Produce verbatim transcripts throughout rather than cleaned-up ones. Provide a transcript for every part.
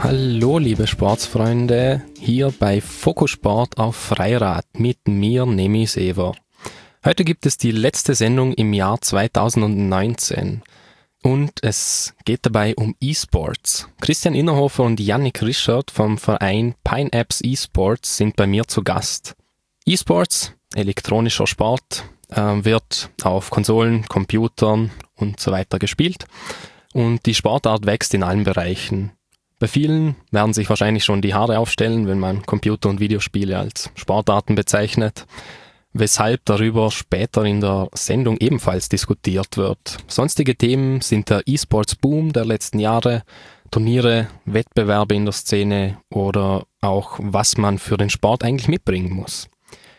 Hallo liebe Sportsfreunde, hier bei Fokus Sport auf Freirad mit mir, Nemi Sever. Heute gibt es die letzte Sendung im Jahr zweitausendneunzehn und es geht dabei um E-Sports. Christian Innerhofer und Yannick Rischert vom Verein Pineapps E-Sports sind bei mir zu Gast. E-Sports, elektronischer Sport, äh, wird auf Konsolen, Computern und so weiter gespielt und die Sportart wächst in allen Bereichen. Bei vielen werden sich wahrscheinlich schon die Haare aufstellen, wenn man Computer- und Videospiele als Sportarten bezeichnet, weshalb darüber später in der Sendung ebenfalls diskutiert wird. Sonstige Themen sind der E-Sports-Boom der letzten Jahre, Turniere, Wettbewerbe in der Szene oder auch, was man für den Sport eigentlich mitbringen muss.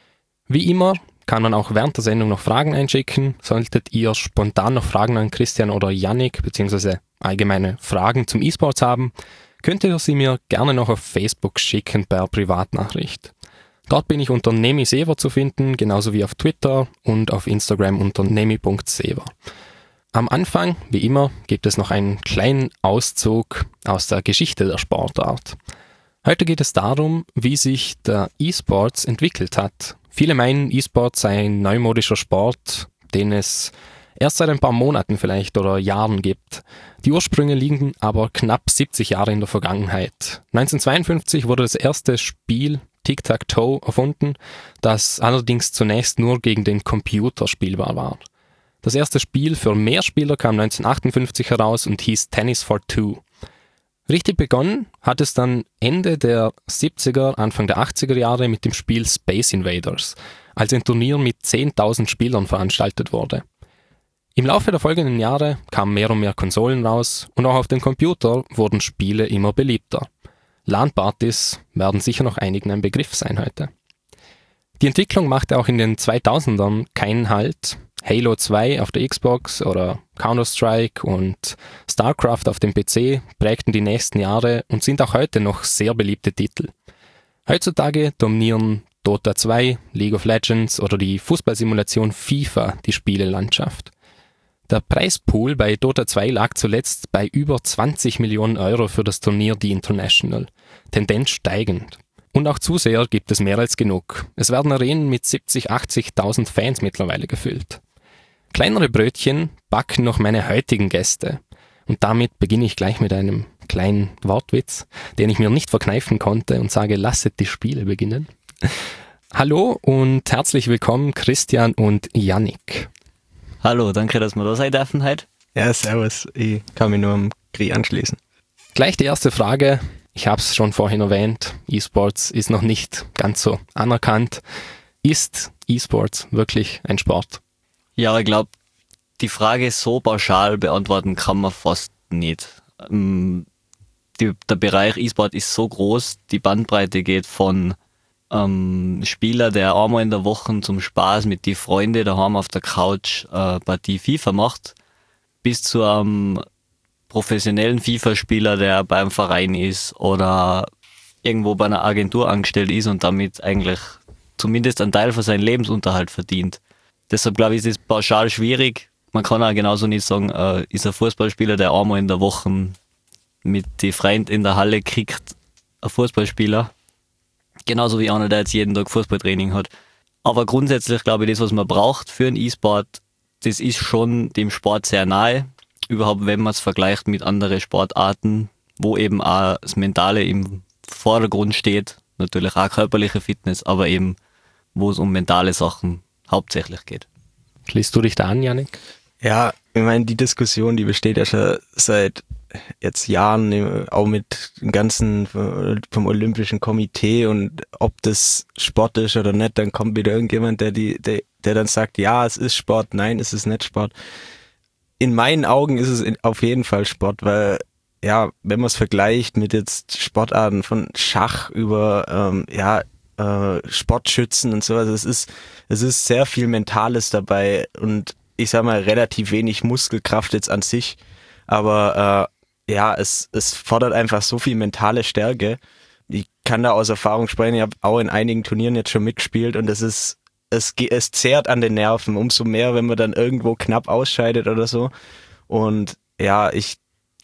Wie immer kann man auch während der Sendung noch Fragen einschicken. Solltet ihr spontan noch Fragen an Christian oder Yannick beziehungsweise allgemeine Fragen zum E-Sports haben, könnt ihr sie mir gerne noch auf Facebook schicken per Privatnachricht. Dort bin ich unter Nemi Sever zu finden, genauso wie auf Twitter und auf Instagram unter nemi punkt sever. Am Anfang, wie immer, gibt es noch einen kleinen Auszug aus der Geschichte der Sportart. Heute geht es darum, wie sich der E-Sports entwickelt hat. Viele meinen, E-Sports sei ein neumodischer Sport, den es erst seit ein paar Monaten vielleicht oder Jahren gibt. Die Ursprünge liegen aber knapp siebzig Jahre in der Vergangenheit. neunzehnhundertzweiundfünfzig wurde das erste Spiel Tic-Tac-Toe erfunden, das allerdings zunächst nur gegen den Computer spielbar war. Das erste Spiel für Mehrspieler kam neunzehnhundertachtundfünfzig heraus und hieß Tennis for Two. Richtig begonnen hat es dann Ende der siebziger, Anfang der achtziger Jahre mit dem Spiel Space Invaders, als ein Turnier mit zehntausend Spielern veranstaltet wurde. Im Laufe der folgenden Jahre kamen mehr und mehr Konsolen raus und auch auf dem Computer wurden Spiele immer beliebter. LAN-Partys werden sicher noch einigen ein Begriff sein heute. Die Entwicklung machte auch in den zweitausendern keinen Halt. Halo zwei auf der Xbox oder Counter-Strike und StarCraft auf dem P C prägten die nächsten Jahre und sind auch heute noch sehr beliebte Titel. Heutzutage dominieren Dota zwei, League of Legends oder die Fußballsimulation FIFA die Spielelandschaft. Der Preispool bei Dota zwei lag zuletzt bei über zwanzig Millionen Euro für das Turnier The International, Tendenz steigend. Und auch Zuseher gibt es mehr als genug. Es werden Arenen mit siebzig, achtzigtausend Fans mittlerweile gefüllt. Kleinere Brötchen backen noch meine heutigen Gäste. Und damit beginne ich gleich mit einem kleinen Wortwitz, den ich mir nicht verkneifen konnte und sage, lasset die Spiele beginnen. Hallo und herzlich willkommen Christian und Yannick. Hallo, danke, dass wir da sein dürfen heute. Ja, servus. Ich kann mich nur am Krieg anschließen. Gleich die erste Frage. Ich habe es schon vorhin erwähnt. E-Sports ist noch nicht ganz so anerkannt. Ist E-Sports wirklich ein Sport? Ja, ich glaube, die Frage so pauschal beantworten kann man fast nicht. Ähm, die, der Bereich E-Sport ist so groß, die Bandbreite geht von Ähm, Spieler, der einmal in der Woche zum Spaß mit die Freunde daheim auf der Couch äh, Partie FIFA macht, bis zu einem professionellen FIFA-Spieler, der beim Verein ist oder irgendwo bei einer Agentur angestellt ist und damit eigentlich zumindest einen Teil von seinem Lebensunterhalt verdient. Deshalb glaube ich, ist es pauschal schwierig. Man kann auch genauso nicht sagen, äh, ist ein Fußballspieler, der einmal in der Woche mit die Freunden in der Halle kriegt, ein Fußballspieler. Genauso wie einer, der jetzt jeden Tag Fußballtraining hat. Aber grundsätzlich glaube ich, das, was man braucht für einen E-Sport, das ist schon dem Sport sehr nahe. Überhaupt, wenn man es vergleicht mit anderen Sportarten, wo eben auch das Mentale im Vordergrund steht. Natürlich auch körperliche Fitness, aber eben, wo es um mentale Sachen hauptsächlich geht. Schließt du dich da an, Yannick? Ja, ich meine, die Diskussion, die besteht ja schon seit jetzt Jahren, auch mit dem ganzen vom Olympischen Komitee und ob das Sport ist oder nicht, dann kommt wieder irgendjemand, der die, der, der dann sagt, ja, es ist Sport, nein, es ist nicht Sport. In meinen Augen ist es auf jeden Fall Sport, weil ja, wenn man es vergleicht mit jetzt Sportarten von Schach über ähm, ja äh, Sportschützen und so, also es ist es ist sehr viel Mentales dabei und ich sag mal relativ wenig Muskelkraft jetzt an sich, aber äh, ja, es, es fordert einfach so viel mentale Stärke. Ich kann da aus Erfahrung sprechen, ich habe auch in einigen Turnieren jetzt schon mitgespielt und es ist, es, es zehrt an den Nerven, umso mehr, wenn man dann irgendwo knapp ausscheidet oder so. Und ja, ich,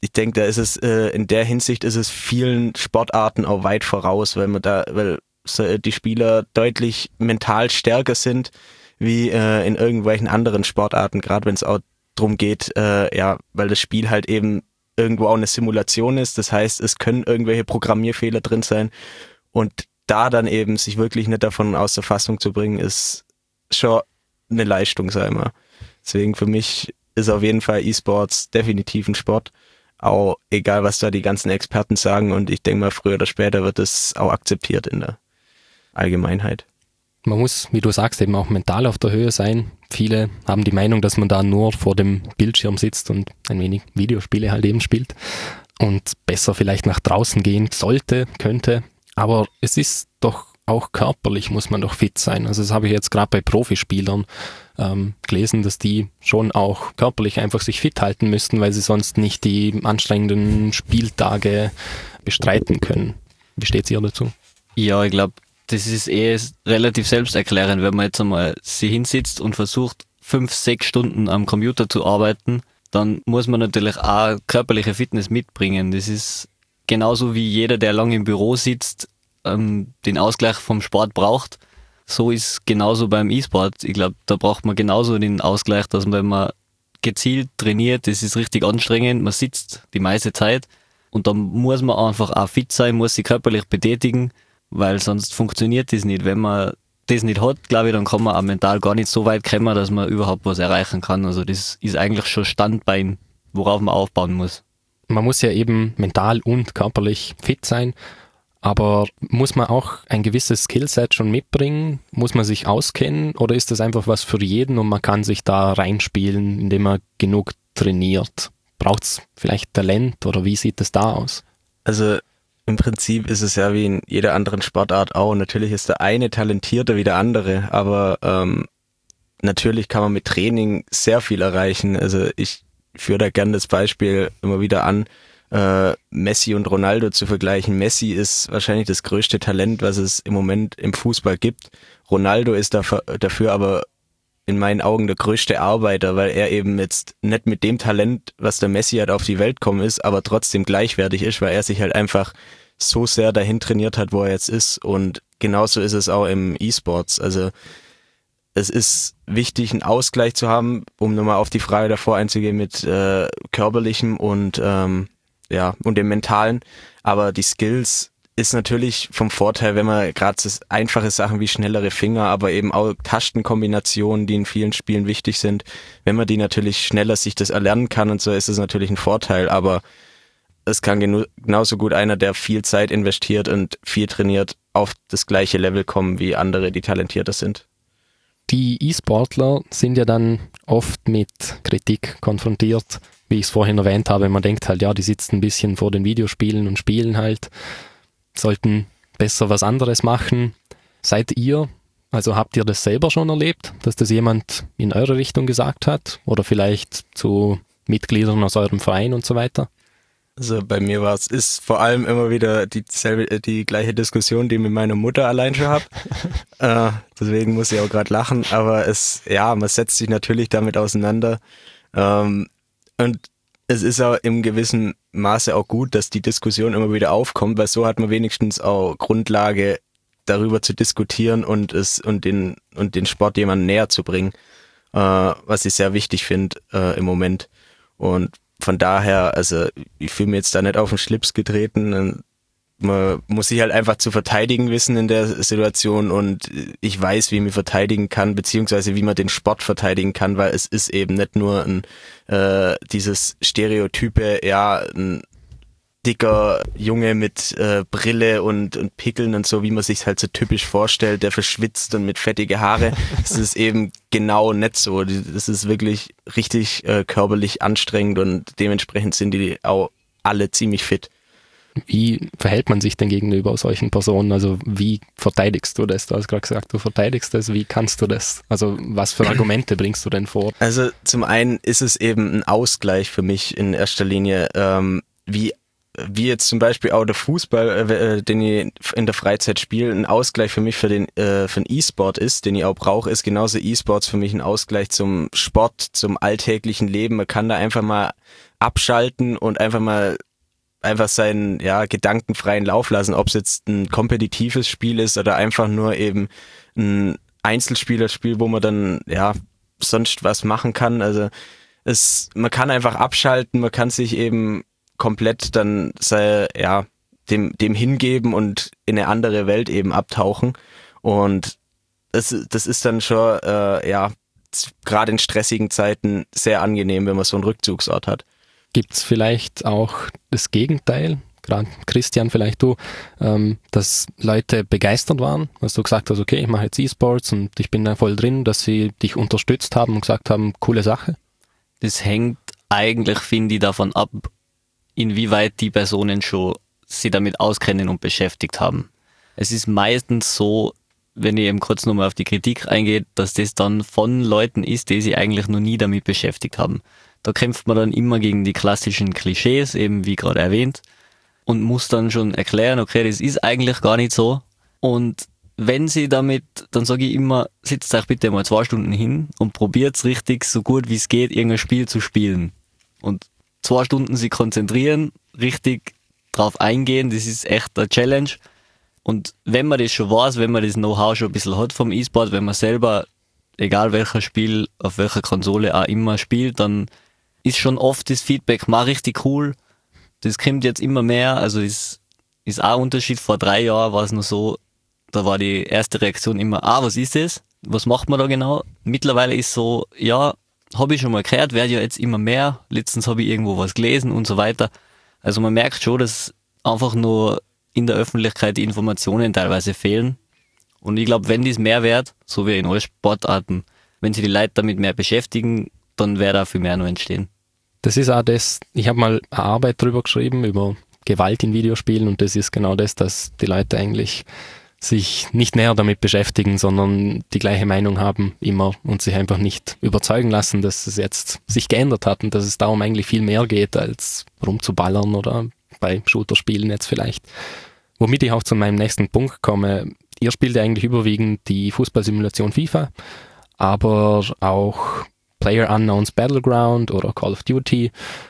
ich denke, da ist es, äh, in der Hinsicht ist es vielen Sportarten auch weit voraus, weil man da, weil so, die Spieler deutlich mental stärker sind, wie äh, in irgendwelchen anderen Sportarten, gerade wenn es auch drum geht, äh, ja, weil das Spiel halt eben irgendwo auch eine Simulation ist. Das heißt, es können irgendwelche Programmierfehler drin sein und da dann eben sich wirklich nicht davon aus der Fassung zu bringen, ist schon eine Leistung, sag ich mal. Deswegen für mich ist auf jeden Fall E-Sports definitiv ein Sport, auch egal, was da die ganzen Experten sagen, und ich denke mal, früher oder später wird es auch akzeptiert in der Allgemeinheit. Man muss, wie du sagst, eben auch mental auf der Höhe sein. Viele haben die Meinung, dass man da nur vor dem Bildschirm sitzt und ein wenig Videospiele halt eben spielt und besser vielleicht nach draußen gehen sollte, könnte. Aber es ist doch auch körperlich, muss man doch fit sein. Also das habe ich jetzt gerade bei Profispielern ähm, gelesen, dass die schon auch körperlich einfach sich fit halten müssten, weil sie sonst nicht die anstrengenden Spieltage bestreiten können. Wie steht's ihr dazu? Ja, ich glaube, das ist eh relativ selbsterklärend, wenn man jetzt einmal sich hinsitzt und versucht, fünf, sechs Stunden am Computer zu arbeiten, dann muss man natürlich auch körperliche Fitness mitbringen. Das ist genauso wie jeder, der lange im Büro sitzt, ähm, den Ausgleich vom Sport braucht. So ist genauso beim E-Sport. Ich glaube, da braucht man genauso den Ausgleich, dass man, wenn man gezielt trainiert, das ist richtig anstrengend, man sitzt die meiste Zeit und dann muss man einfach auch fit sein, muss sich körperlich betätigen, weil sonst funktioniert das nicht. Wenn man das nicht hat, glaube ich, dann kann man auch mental gar nicht so weit kommen, dass man überhaupt was erreichen kann. Also das ist eigentlich schon Standbein, worauf man aufbauen muss. Man muss ja eben mental und körperlich fit sein, aber muss man auch ein gewisses Skillset schon mitbringen? Muss man sich auskennen oder ist das einfach was für jeden und man kann sich da reinspielen, indem man genug trainiert? Braucht es vielleicht Talent oder wie sieht es da aus? Also im Prinzip ist es ja wie in jeder anderen Sportart auch. Natürlich ist der eine talentierter wie der andere, aber ähm, natürlich kann man mit Training sehr viel erreichen. Also ich führe da gerne das Beispiel immer wieder an, äh, Messi und Ronaldo zu vergleichen. Messi ist wahrscheinlich das größte Talent, was es im Moment im Fußball gibt. Ronaldo ist dafür, dafür aber in meinen Augen der größte Arbeiter, weil er eben jetzt nicht mit dem Talent, was der Messi hat, auf die Welt gekommen ist, aber trotzdem gleichwertig ist, weil er sich halt einfach so sehr dahin trainiert hat, wo er jetzt ist. Und genauso ist es auch im E-Sports. Also es ist wichtig, einen Ausgleich zu haben, um nochmal auf die Frage davor einzugehen mit äh, körperlichem und ähm, ja und dem mentalen. Aber die Skills ist natürlich vom Vorteil, wenn man gerade so einfache Sachen wie schnellere Finger, aber eben auch Tastenkombinationen, die in vielen Spielen wichtig sind, wenn man die natürlich schneller sich das erlernen kann und so, ist es natürlich ein Vorteil, aber es kann genu- genauso gut einer, der viel Zeit investiert und viel trainiert, auf das gleiche Level kommen wie andere, die talentierter sind. Die E-Sportler sind ja dann oft mit Kritik konfrontiert, wie ich es vorhin erwähnt habe. Man denkt halt, ja, die sitzen ein bisschen vor den Videospielen und spielen halt, sollten besser was anderes machen. Seid ihr, also habt ihr das selber schon erlebt, dass das jemand in eure Richtung gesagt hat? Oder vielleicht zu Mitgliedern aus eurem Verein und so weiter? Also bei mir war es, ist vor allem immer wieder dieselbe, die gleiche Diskussion, die ich mit meiner Mutter allein schon habe. äh, deswegen muss ich auch gerade lachen, aber es, ja, man setzt sich natürlich damit auseinander. Ähm, und es ist auch im gewissen Maße auch gut, dass die Diskussion immer wieder aufkommt, weil so hat man wenigstens auch Grundlage, darüber zu diskutieren und es und den und den Sport jemandem näher zu bringen, äh, was ich sehr wichtig finde äh, im Moment. Und von daher, also ich fühle mir jetzt da nicht auf den Schlips getreten. Man muss sich halt einfach zu verteidigen wissen in der Situation und ich weiß, wie man verteidigen kann, beziehungsweise wie man den Sport verteidigen kann, weil es ist eben nicht nur ein äh, dieses Stereotype, ja, ein dicker Junge mit äh, Brille und, und Pickeln und so, wie man sich halt so typisch vorstellt, der verschwitzt und mit fettige Haare. Das ist eben genau nicht so. Das ist wirklich richtig äh, körperlich anstrengend und dementsprechend sind die auch alle ziemlich fit. Wie verhält man sich denn gegenüber solchen Personen? Also wie verteidigst du das? Du hast gerade gesagt, du verteidigst das. Wie kannst du das? Also was für Argumente bringst du denn vor? Also zum einen ist es eben ein Ausgleich für mich in erster Linie, ähm, wie wie jetzt zum Beispiel auch der Fußball, äh, den ich in der Freizeit spiele, ein Ausgleich für mich für den äh, für den E-Sport ist, den ich auch brauche, ist genauso E-Sports für mich ein Ausgleich zum Sport, zum alltäglichen Leben. Man kann da einfach mal abschalten und einfach mal einfach seinen ja, gedankenfreien Lauf lassen, ob es jetzt ein kompetitives Spiel ist oder einfach nur eben ein Einzelspielerspiel, wo man dann ja sonst was machen kann. Also es, man kann einfach abschalten, man kann sich eben komplett dann sei, ja, dem, dem hingeben und in eine andere Welt eben abtauchen. Und das, das ist dann schon, äh, ja, gerade in stressigen Zeiten sehr angenehm, wenn man so einen Rückzugsort hat. Gibt es vielleicht auch das Gegenteil, gerade Christian, vielleicht du, ähm, dass Leute begeistert waren, dass du gesagt hast, okay, ich mache jetzt E-Sports und ich bin da voll drin, dass sie dich unterstützt haben und gesagt haben, coole Sache? Das hängt eigentlich, finde ich, davon ab, inwieweit die Personen schon sich damit auskennen und beschäftigt haben. Es ist meistens so, wenn ich eben kurz nochmal auf die Kritik eingehe, dass das dann von Leuten ist, die sich eigentlich noch nie damit beschäftigt haben. Da kämpft man dann immer gegen die klassischen Klischees, eben wie gerade erwähnt, und muss dann schon erklären, okay, das ist eigentlich gar nicht so. Und wenn sie damit, dann sage ich immer, sitzt euch bitte mal zwei Stunden hin und probiert's richtig, so gut wie es geht, irgendein Spiel zu spielen. Und zwei Stunden sich konzentrieren, richtig drauf eingehen, das ist echt eine Challenge. Und wenn man das schon weiß, wenn man das Know-how schon ein bisschen hat vom E-Sport, wenn man selber, egal welches Spiel, auf welcher Konsole auch immer spielt, dann ist schon oft das Feedback mal richtig cool. Das kommt jetzt immer mehr, also ist, ist auch ein Unterschied. Vor drei Jahren war es noch so, da war die erste Reaktion immer, ah, was ist das? Was macht man da genau? Mittlerweile ist so, ja, habe ich schon mal gehört, werde ja jetzt immer mehr. Letztens habe ich irgendwo was gelesen und so weiter. Also man merkt schon, dass einfach nur in der Öffentlichkeit die Informationen teilweise fehlen. Und ich glaube, wenn dies mehr wird, so wie in allen Sportarten, wenn sich die Leute damit mehr beschäftigen, dann wird da viel mehr noch entstehen. Das ist auch das, ich habe mal eine Arbeit drüber geschrieben, über Gewalt in Videospielen, und das ist genau das, dass die Leute eigentlich sich nicht näher damit beschäftigen, sondern die gleiche Meinung haben immer und sich einfach nicht überzeugen lassen, dass es jetzt sich geändert hat und dass es darum eigentlich viel mehr geht, als rumzuballern oder bei Shooter-Spielen jetzt vielleicht. Womit ich auch zu meinem nächsten Punkt komme. Ihr spielt ja eigentlich überwiegend die Fußballsimulation FIFA, aber auch PlayerUnknown's Battleground oder Call of Duty,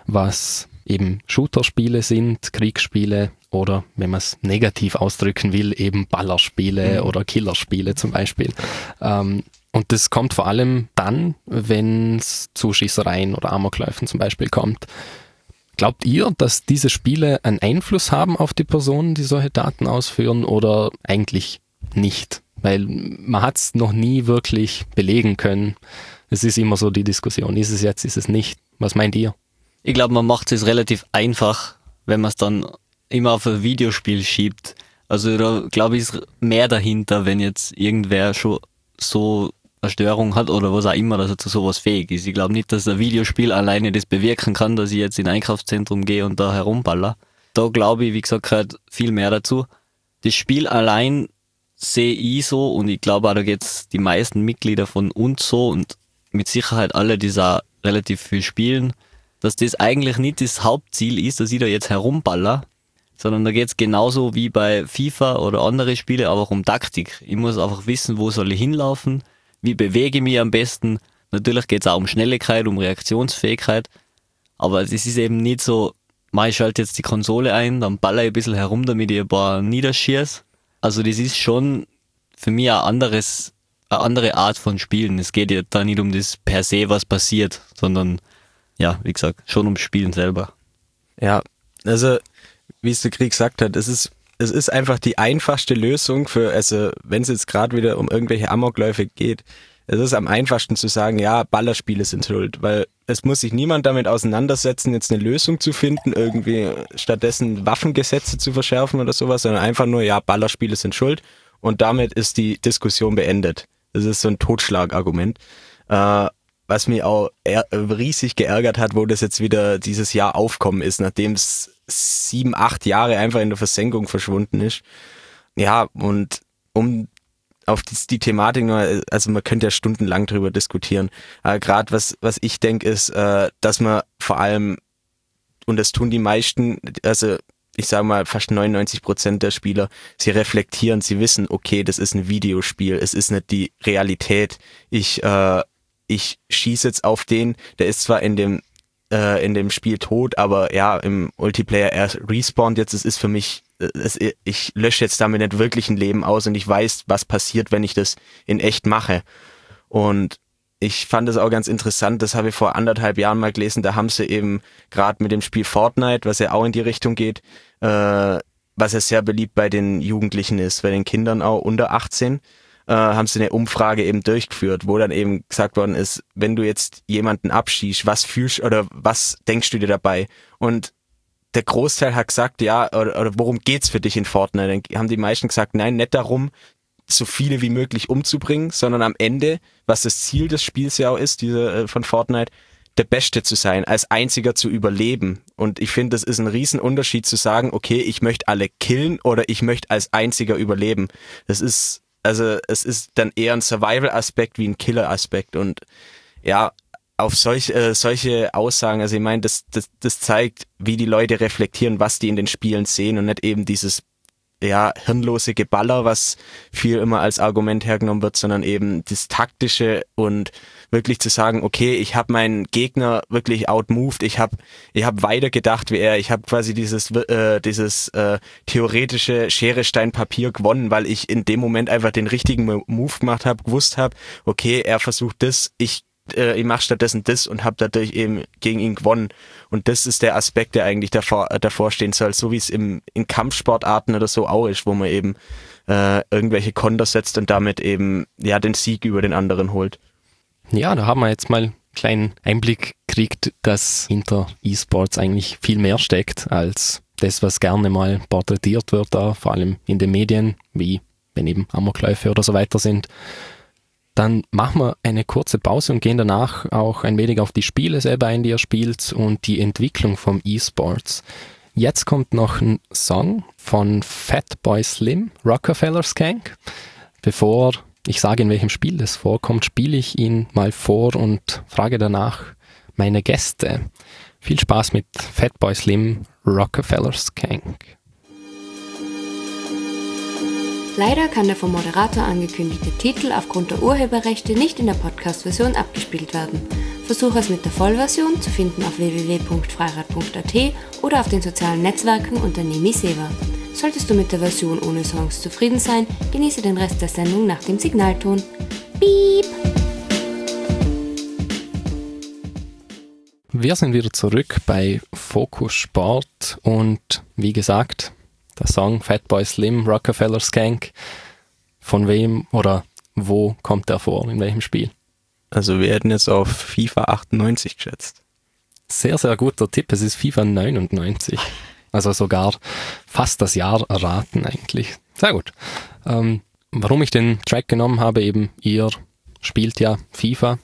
was eben Shooter-Spiele sind, Kriegsspiele oder, wenn man es negativ ausdrücken will, eben Ballerspiele mhm. oder Killerspiele zum Beispiel. Ähm, und das kommt vor allem dann, wenn es zu Schießereien oder Amokläufen zum Beispiel kommt. Glaubt ihr, dass diese Spiele einen Einfluss haben auf die Personen, die solche Taten ausführen, oder eigentlich nicht? Weil man hat es noch nie wirklich belegen können. Es ist immer so die Diskussion, ist es jetzt, ist es nicht? Was meint ihr? Ich glaube, man macht es relativ einfach, wenn man es dann immer auf ein Videospiel schiebt. Also da glaube ich, ist mehr dahinter, wenn jetzt irgendwer schon so eine Störung hat oder was auch immer, dass er zu sowas fähig ist. Ich glaube nicht, dass ein Videospiel alleine das bewirken kann, dass ich jetzt in ein Einkaufszentrum gehe und da herumballer. Da glaube ich, wie gesagt, gehört viel mehr dazu. Das Spiel allein sehe ich so, und ich glaube auch, da geht es die meisten Mitglieder von uns so und mit Sicherheit alle, die da relativ viel spielen, dass das eigentlich nicht das Hauptziel ist, dass ich da jetzt herumballer, sondern da geht es genauso wie bei FIFA oder andere Spiele, aber auch um Taktik. Ich muss einfach wissen, wo soll ich hinlaufen, wie bewege ich mich am besten. Natürlich geht es auch um Schnelligkeit, um Reaktionsfähigkeit, aber es ist eben nicht so, ich schalte jetzt die Konsole ein, dann baller ich ein bisschen herum, damit ich ein paar niederschieße. Also das ist schon für mich ein anderes, eine andere Art von Spielen. Es geht ja da nicht um das per se, was passiert, sondern ja, wie gesagt, schon ums Spielen selber. Ja, also wie es der Krieg gesagt hat, es ist, es ist einfach die einfachste Lösung für, also wenn es jetzt gerade wieder um irgendwelche Amokläufe geht, es ist am einfachsten zu sagen, ja, Ballerspiele sind schuld, weil es muss sich niemand damit auseinandersetzen, jetzt eine Lösung zu finden, irgendwie stattdessen Waffengesetze zu verschärfen oder sowas, sondern einfach nur, ja, Ballerspiele sind schuld, und damit ist die Diskussion beendet. Das ist so ein Totschlagargument. Äh, was mich auch er- riesig geärgert hat, wo das jetzt wieder dieses Jahr aufkommen ist, nachdem es sieben, acht Jahre einfach in der Versenkung verschwunden ist. Ja, und um auf die, die Thematik, also man könnte ja stundenlang drüber diskutieren. Äh, Gerade was, was ich denke, ist, äh, dass man vor allem, und das tun die meisten, also ich sage mal fast neunundneunzig Prozent der Spieler, sie reflektieren, sie wissen, okay, das ist ein Videospiel, es ist nicht die Realität. Ich, äh, ich schieße jetzt auf den, der ist zwar in dem äh, in dem Spiel tot, aber ja, im Multiplayer er respawnt jetzt, es ist für mich, es, ich lösche jetzt damit nicht wirklich ein Leben aus und ich weiß, was passiert, wenn ich das in echt mache. Und ich fand es auch ganz interessant, das habe ich vor anderthalb Jahren mal gelesen, da haben sie eben gerade mit dem Spiel Fortnite, was ja auch in die Richtung geht, äh, was ja sehr beliebt bei den Jugendlichen ist, bei den Kindern auch unter achtzehn, äh, haben sie eine Umfrage eben durchgeführt, wo dann eben gesagt worden ist, wenn du jetzt jemanden abschießt, was fühlst oder was denkst du dir dabei? Und der Großteil hat gesagt, ja, oder, oder worum geht's für dich in Fortnite? Dann haben die meisten gesagt, nein, nicht darum, so viele wie möglich umzubringen, sondern am Ende, was das Ziel des Spiels ja auch ist, diese äh, von Fortnite, der Beste zu sein, als einziger zu überleben. Und ich finde, das ist ein Riesenunterschied zu sagen, okay, ich möchte alle killen oder ich möchte als einziger überleben. Das ist, also es ist dann eher ein Survival-Aspekt wie ein Killer-Aspekt. Und ja, auf solch, äh, solche Aussagen, also ich meine, das, das, das zeigt, wie die Leute reflektieren, was die in den Spielen sehen und nicht eben dieses ja, hirnlose Geballer, was viel immer als Argument hergenommen wird, sondern eben das Taktische und wirklich zu sagen, okay, ich habe meinen Gegner wirklich outmoved, ich habe ich hab weiter gedacht wie er, ich habe quasi dieses äh, dieses äh, theoretische Schere, Stein, Papier gewonnen, weil ich in dem Moment einfach den richtigen Move gemacht habe, gewusst habe, okay, er versucht das, ich äh, ich mache stattdessen das und habe dadurch eben gegen ihn gewonnen. Und das ist der Aspekt, der eigentlich davor, äh, davor stehen soll, so wie es im in Kampfsportarten oder so auch ist, wo man eben äh, irgendwelche Konter setzt und damit eben ja den Sieg über den anderen holt. Ja, da haben wir jetzt mal einen kleinen Einblick gekriegt, dass hinter E-Sports eigentlich viel mehr steckt als das, was gerne mal porträtiert wird, da, vor allem in den Medien, wie wenn eben Amokläufe oder so weiter sind. Dann machen wir eine kurze Pause und gehen danach auch ein wenig auf die Spiele selber ein, die ihr spielt und die Entwicklung vom E-Sports. Jetzt kommt noch ein Song von Fatboy Slim, Rockefeller Skank. Bevor ich sage, in welchem Spiel das vorkommt, spiele ich ihn mal vor und frage danach meine Gäste. Viel Spaß mit Fatboy Slim, Rockefeller Skank. Leider kann der vom Moderator angekündigte Titel aufgrund der Urheberrechte nicht in der Podcast-Version abgespielt werden. Versuche es mit der Vollversion, zu finden auf w w w punkt freirad punkt a t oder auf den sozialen Netzwerken unter Nemi Seva. Solltest du mit der Version ohne Songs zufrieden sein, genieße den Rest der Sendung nach dem Signalton. Piep! Wir sind wieder zurück bei Fokus Sport und wie gesagt, der Song Fatboy Slim, Rockefeller Skank, von wem oder wo kommt der vor, in welchem Spiel? Also wir hätten jetzt auf FIFA achtundneunzig geschätzt. Sehr, sehr guter Tipp, es ist FIFA neunundneunzig. Also sogar fast das Jahr erraten eigentlich. Sehr gut. Ähm, warum ich den Track genommen habe, eben ihr spielt ja FIFA.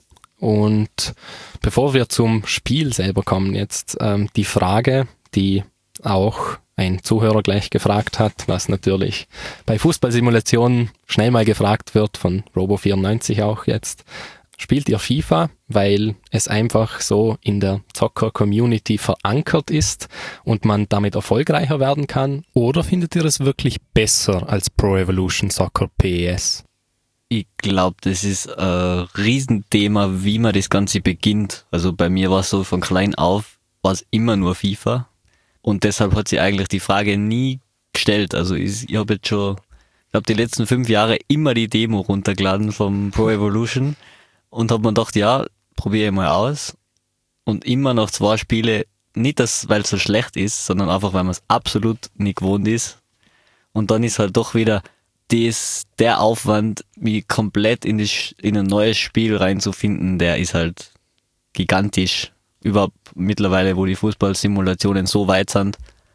Und bevor wir zum Spiel selber kommen jetzt, ähm, die Frage, die auch ein Zuhörer gleich gefragt hat, was natürlich bei Fußballsimulationen schnell mal gefragt wird, von Robo vierundneunzig auch jetzt. Spielt ihr FIFA, weil es einfach so in der Zocker-Community verankert ist und man damit erfolgreicher werden kann? Oder findet ihr es wirklich besser als Pro Evolution Soccer P E S? Ich glaube, das ist ein Riesenthema, wie man das Ganze beginnt. Also bei mir war es so, von klein auf war es immer nur FIFA. Und deshalb hat sich eigentlich die Frage nie gestellt. Also ich, ich habe jetzt schon, ich glaube, die letzten fünf Jahre immer die Demo runtergeladen vom Pro Evolution und habe mir gedacht, ja, probiere ich mal aus. Und immer noch zwei Spiele, nicht das, weil es so schlecht ist, sondern einfach, weil man es absolut nicht gewohnt ist. Und dann ist halt doch wieder das, der Aufwand, mich komplett in, das, in ein neues Spiel reinzufinden, der ist halt gigantisch. Überhaupt mittlerweile, wo die Fußballsimulationen so weit sind.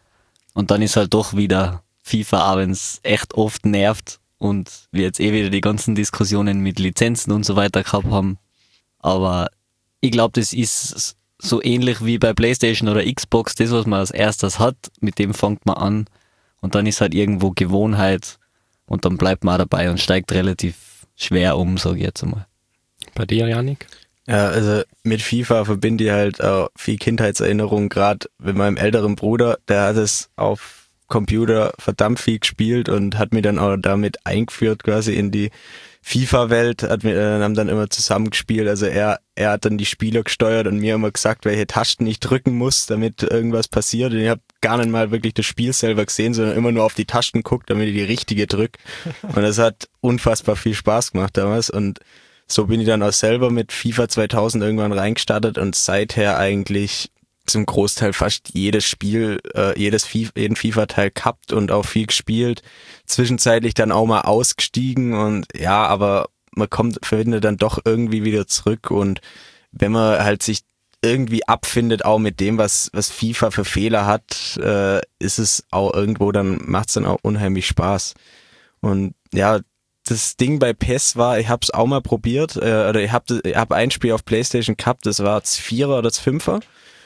Und dann ist halt doch wieder FIFA, auch wenn es echt oft nervt und wir jetzt eh wieder die ganzen Diskussionen mit Lizenzen und so weiter gehabt haben. Aber ich glaube, das ist so ähnlich wie bei PlayStation oder Xbox, das, was man als erstes hat, mit dem fängt man an und dann ist halt irgendwo Gewohnheit und dann bleibt man auch dabei und steigt relativ schwer um, sage ich jetzt einmal. Bei dir, Jannik? Ja, also mit FIFA verbinde ich halt auch viel Kindheitserinnerungen, gerade mit meinem älteren Bruder, der hat es auf Computer verdammt viel gespielt und hat mich dann auch damit eingeführt quasi in die FIFA-Welt, hat, äh, haben dann immer zusammengespielt. Also er, er hat dann die Spieler gesteuert und mir immer gesagt, welche Tasten ich drücken muss, damit irgendwas passiert. Und ich habe gar nicht mal wirklich das Spiel selber gesehen, sondern immer nur auf die Tasten geguckt, damit ich die richtige drücke. Und das hat unfassbar viel Spaß gemacht damals. Und so bin ich dann auch selber mit FIFA zweitausend irgendwann reingestartet und seither eigentlich zum Großteil fast jedes Spiel, äh, jedes FIFA, jeden FIFA-Teil gehabt und auch viel gespielt. Zwischenzeitlich dann auch mal ausgestiegen und ja, aber man kommt, findet dann doch irgendwie wieder zurück und wenn man halt sich irgendwie abfindet, auch mit dem, was, was FIFA für Fehler hat, äh, ist es auch irgendwo, dann macht es dann auch unheimlich Spaß. Und ja, das Ding bei P E S war, ich hab's auch mal probiert, äh, oder ich hab, ich hab ein Spiel auf PlayStation gehabt, das war das Vierer oder das Fünfer.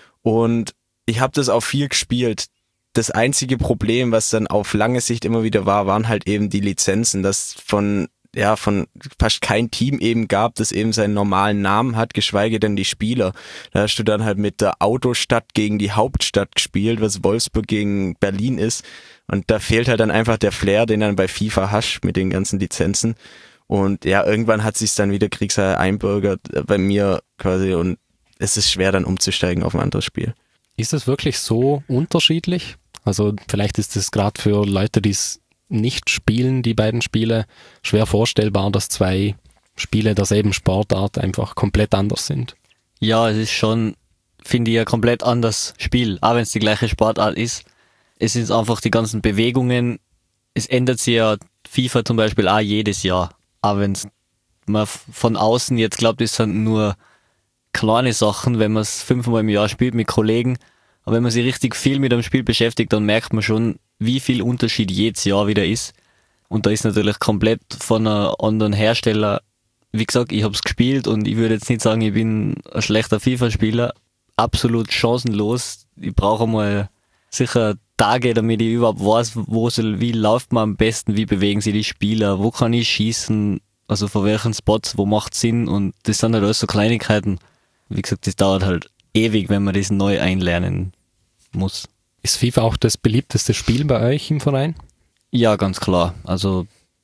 Und ich habe das auch viel gespielt. Das einzige Problem, was dann auf lange Sicht immer wieder war, waren halt eben die Lizenzen, dass von ja von fast kein Team eben gab, das eben seinen normalen Namen hat, geschweige denn die Spieler. Da hast du dann halt mit der Autostadt gegen die Hauptstadt gespielt, was Wolfsburg gegen Berlin ist. Und da fehlt halt dann einfach der Flair, den dann bei FIFA hast mit den ganzen Lizenzen. Und ja, irgendwann hat sich's dann wieder Kriegshalle einbürgert bei mir quasi und es ist schwer dann umzusteigen auf ein anderes Spiel. Ist es wirklich so unterschiedlich? Also vielleicht ist es gerade für Leute, die es nicht spielen, die beiden Spiele, schwer vorstellbar, dass zwei Spiele derselben Sportart einfach komplett anders sind. Ja, es ist schon, finde ich, ein komplett anderes Spiel, auch wenn es die gleiche Sportart ist. Es sind einfach die ganzen Bewegungen, es ändert sich ja FIFA zum Beispiel auch jedes Jahr. Aber wenn man von außen jetzt glaubt, es sind nur kleine Sachen, wenn man es fünfmal im Jahr spielt mit Kollegen. Aber wenn man sich richtig viel mit dem Spiel beschäftigt, dann merkt man schon, wie viel Unterschied jedes Jahr wieder ist. Und da ist natürlich komplett von einem anderen Hersteller. Wie gesagt, ich habe es gespielt und ich würde jetzt nicht sagen, ich bin ein schlechter FIFA-Spieler. Absolut chancenlos. Ich brauche mal sicher Tage, damit ich überhaupt weiß, wo soll, wie läuft man am besten, wie bewegen sich die Spieler, wo kann ich schießen, also von welchen Spots, wo macht Sinn. Und das sind halt alles so Kleinigkeiten. Wie gesagt, das dauert halt ewig, wenn man das neu einlernen muss. Ist FIFA auch das beliebteste Spiel bei euch im Verein? Ja, ganz klar. Also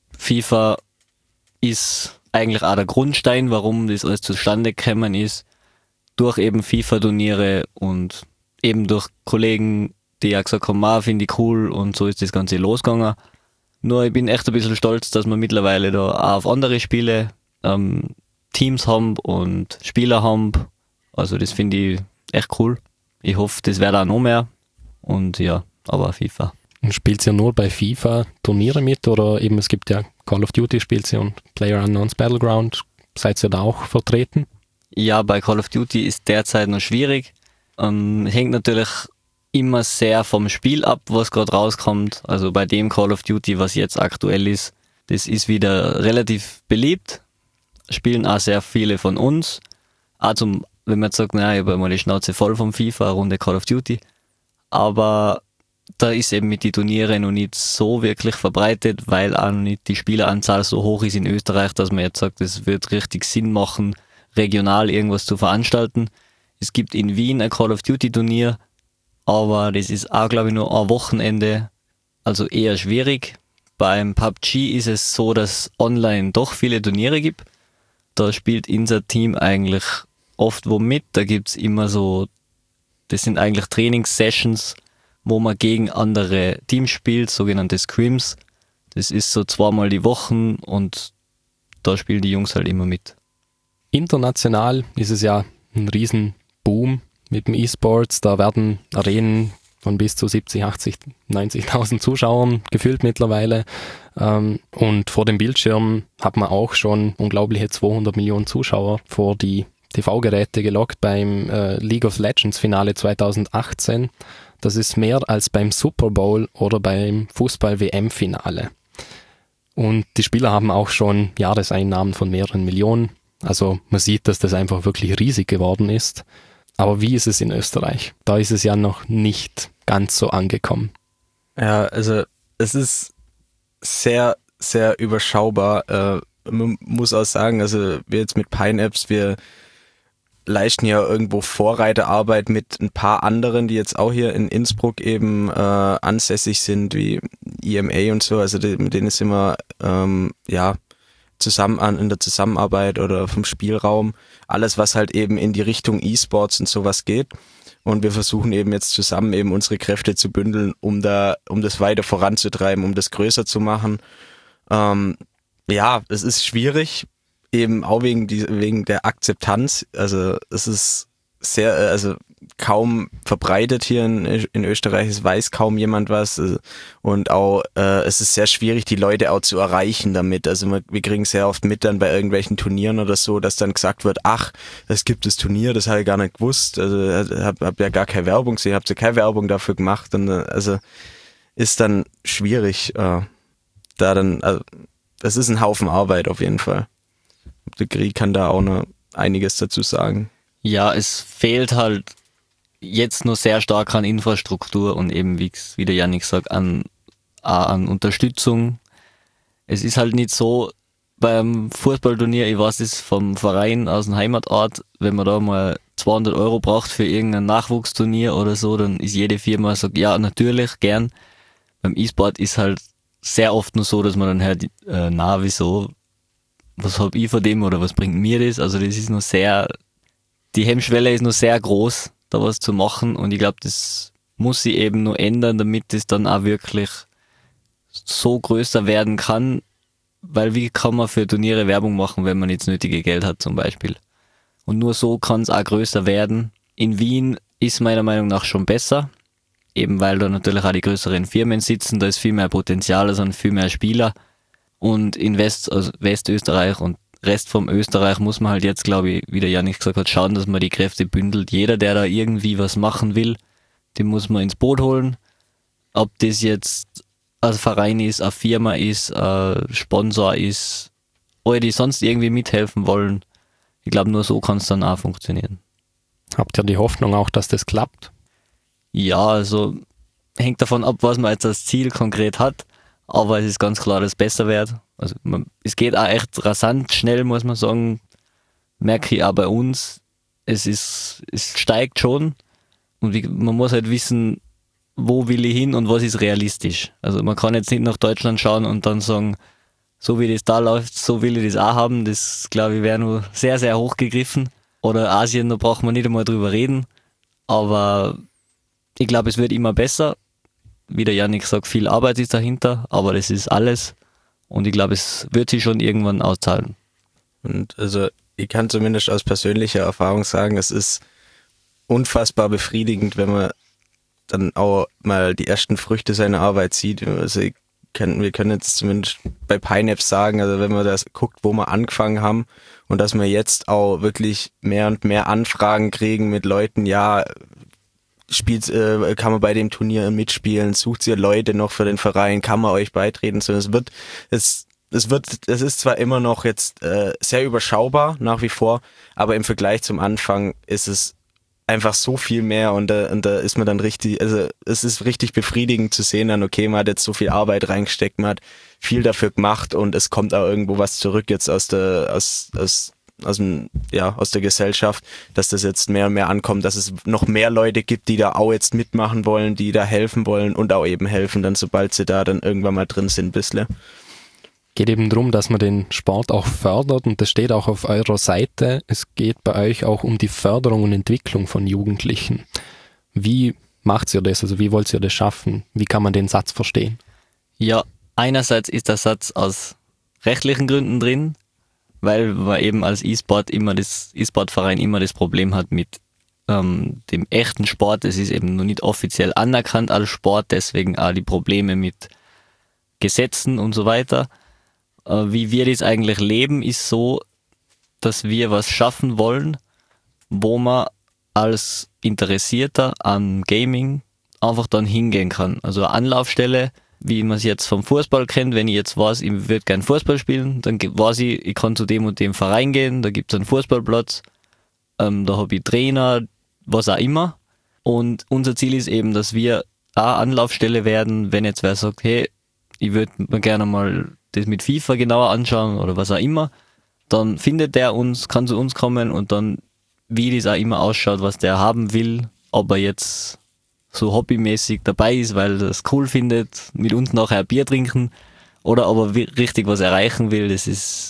FIFA ist eigentlich auch der Grundstein, warum das alles zustande gekommen ist. Durch eben FIFA-Turniere und eben durch Kollegen, die ja gesagt haben, ah, finde ich cool und so ist das Ganze losgegangen. Nur ich bin echt ein bisschen stolz, dass wir mittlerweile da auch auf andere Spiele ähm, Teams haben und Spieler haben. Also das finde ich echt cool. Ich hoffe, das wird auch noch mehr. Und ja, aber FIFA. Und spielt ihr nur bei FIFA Turniere mit oder eben es gibt ja Call of Duty spielt ihr und PlayerUnknown's Battleground. Seid ihr da auch vertreten? Ja, bei Call of Duty ist derzeit noch schwierig. Ähm, hängt natürlich immer sehr vom Spiel ab, was gerade rauskommt. Also bei dem Call of Duty, was jetzt aktuell ist, das ist wieder relativ beliebt. Spielen auch sehr viele von uns. Auch zum wenn man jetzt sagt, naja, ich habe mal die Schnauze voll vom FIFA, eine Runde Call of Duty. Aber da ist eben mit den Turnieren noch nicht so wirklich verbreitet, weil auch noch nicht die Spieleranzahl so hoch ist in Österreich, dass man jetzt sagt, es wird richtig Sinn machen, regional irgendwas zu veranstalten. Es gibt in Wien ein Call of Duty Turnier, aber das ist auch, glaube ich, nur ein Wochenende, also eher schwierig. Beim P U B G ist es so, dass online doch viele Turniere gibt. Da spielt unser Team eigentlich oft wo mit, da gibt's immer so, das sind eigentlich Trainingssessions, wo man gegen andere Teams spielt, sogenannte Scrims. Das ist so zweimal die Woche und da spielen die Jungs halt immer mit. International ist es ja ein Riesenboom mit dem E-Sports, da werden Arenen von bis zu siebzig, achtzig, neunzigtausend Zuschauern gefüllt mittlerweile. Und vor dem Bildschirm hat man auch schon unglaubliche zweihundert Millionen Zuschauer vor die T V-Geräte gelockt beim äh, League of Legends Finale zweitausendachtzehn. Das ist mehr als beim Super Bowl oder beim Fußball-W M-Finale. Und die Spieler haben auch schon Jahreseinnahmen von mehreren Millionen. Also man sieht, dass das einfach wirklich riesig geworden ist. Aber wie ist es in Österreich? Da ist es ja noch nicht ganz so angekommen. Ja, also es ist sehr, sehr überschaubar. Äh, man muss auch sagen, also wir jetzt mit Pineapps, wir leisten ja irgendwo Vorreiterarbeit mit ein paar anderen, die jetzt auch hier in Innsbruck eben äh, ansässig sind, wie E M A und so. Also die, mit denen sind wir ähm, ja zusammen an in der Zusammenarbeit oder vom Spielraum, alles was halt eben in die Richtung E-Sports und sowas geht. Und wir versuchen eben jetzt zusammen eben unsere Kräfte zu bündeln, um da, um das weiter voranzutreiben, um das größer zu machen. Ähm, ja, es ist schwierig, eben auch wegen die, wegen der Akzeptanz. Also es ist sehr, also kaum verbreitet hier in, in Österreich, es weiß kaum jemand was und auch äh, es ist sehr schwierig, die Leute auch zu erreichen damit. Also wir, wir kriegen sehr oft mit dann bei irgendwelchen Turnieren oder so, dass dann gesagt wird, ach, es gibt das Turnier, das habe ich gar nicht gewusst, also hab, hab ja gar keine Werbung gesehen, habt ihr keine Werbung dafür gemacht und also ist dann schwierig, äh, da dann, also das ist ein Haufen Arbeit auf jeden Fall. Der Krieg kann da auch noch einiges dazu sagen. Ja, es fehlt halt jetzt nur sehr stark an Infrastruktur und eben, wie, wie der Jannik sagt, an, an Unterstützung. Es ist halt nicht so, beim Fußballturnier, ich weiß es vom Verein aus dem Heimatort, wenn man da mal zweihundert Euro braucht für irgendein Nachwuchsturnier oder so, dann ist jede Firma sagt, ja, natürlich, gern. Beim E-Sport ist halt sehr oft nur so, dass man dann hört, äh, na, wieso, was hab ich von dem oder was bringt mir das? Also das ist nur sehr, die Hemmschwelle ist nur sehr groß, da was zu machen und ich glaube, das muss sich eben nur ändern, damit es dann auch wirklich so größer werden kann, weil wie kann man für Turniere Werbung machen, wenn man jetzt nötige Geld hat zum Beispiel. Und nur so kann es auch größer werden. In Wien ist meiner Meinung nach schon besser, eben weil da natürlich auch die größeren Firmen sitzen, da ist viel mehr Potenzial, also viel mehr Spieler. Und in West, also Westösterreich und Rest vom Österreich muss man halt jetzt, glaube ich, wie der Jannik gesagt hat, schauen, dass man die Kräfte bündelt. Jeder, der da irgendwie was machen will, den muss man ins Boot holen. Ob das jetzt ein Verein ist, eine Firma ist, ein Sponsor ist, oder die sonst irgendwie mithelfen wollen. Ich glaube, nur so kann es dann auch funktionieren. Habt ihr die Hoffnung auch, dass das klappt? Ja, also hängt davon ab, was man jetzt als Ziel konkret hat. Aber es ist ganz klar, dass es besser wird. Also man, es geht auch echt rasant schnell, muss man sagen. Merke ich auch bei uns. Es ist, es steigt schon. Und wie, man muss halt wissen, wo will ich hin und was ist realistisch. Also man kann jetzt nicht nach Deutschland schauen und dann sagen, so wie das da läuft, so will ich das auch haben. Das, glaube ich, wäre nur sehr, sehr hoch gegriffen. Oder Asien, da braucht man nicht einmal drüber reden. Aber ich glaube, es wird immer besser. Wie der Jannik sagt, viel Arbeit ist dahinter, aber das ist alles. Und ich glaube, es wird sich schon irgendwann auszahlen. Und also ich kann zumindest aus persönlicher Erfahrung sagen, es ist unfassbar befriedigend, wenn man dann auch mal die ersten Früchte seiner Arbeit sieht. Also ich kann, wir können jetzt zumindest bei Pineapps sagen, also wenn man das guckt, wo wir angefangen haben und dass wir jetzt auch wirklich mehr und mehr Anfragen kriegen mit Leuten, ja, spielt, äh, kann man bei dem Turnier mitspielen, sucht ihr Leute noch für den Verein, kann man euch beitreten, so es wird, es, es wird, es ist zwar immer noch jetzt äh, sehr überschaubar nach wie vor, aber im Vergleich zum Anfang ist es einfach so viel mehr und da, und da ist man dann richtig, also es ist richtig befriedigend zu sehen dann, okay, man hat jetzt so viel Arbeit reingesteckt, man hat viel dafür gemacht und es kommt auch irgendwo was zurück jetzt aus der, aus, aus aus dem, ja, aus der Gesellschaft, dass das jetzt mehr und mehr ankommt, dass es noch mehr Leute gibt, die da auch jetzt mitmachen wollen, die da helfen wollen und auch eben helfen, dann sobald sie da dann irgendwann mal drin sind, ein bisschen. Geht eben darum, dass man den Sport auch fördert und das steht auch auf eurer Seite. Es geht bei euch auch um die Förderung und Entwicklung von Jugendlichen. Wie macht ihr das? Also wie wollt ihr das schaffen? Wie kann man den Satz verstehen? Ja, einerseits ist der Satz aus rechtlichen Gründen drin, weil man eben als E-Sport immer das E-Sport-Verein immer das Problem hat mit ähm, dem echten Sport. Es ist eben noch nicht offiziell anerkannt als Sport, deswegen auch die Probleme mit Gesetzen und so weiter. Äh, wie wir das eigentlich leben, ist so, dass wir was schaffen wollen, wo man als Interessierter an Gaming einfach dann hingehen kann. Also eine Anlaufstelle, wie man es jetzt vom Fußball kennt, wenn ich jetzt weiß, ich würde gerne Fußball spielen, dann weiß ich, ich kann zu dem und dem Verein gehen, da gibt es einen Fußballplatz, ähm, da habe ich Trainer, was auch immer. Und unser Ziel ist eben, dass wir eine Anlaufstelle werden, wenn jetzt wer sagt, hey, ich würde mir gerne mal das mit FIFA genauer anschauen oder was auch immer, dann findet der uns, kann zu uns kommen und dann, wie das auch immer ausschaut, was der haben will, ob er jetzt so hobbymäßig dabei ist, weil er es cool findet, mit uns nachher ein Bier trinken oder ob er richtig was erreichen will, das ist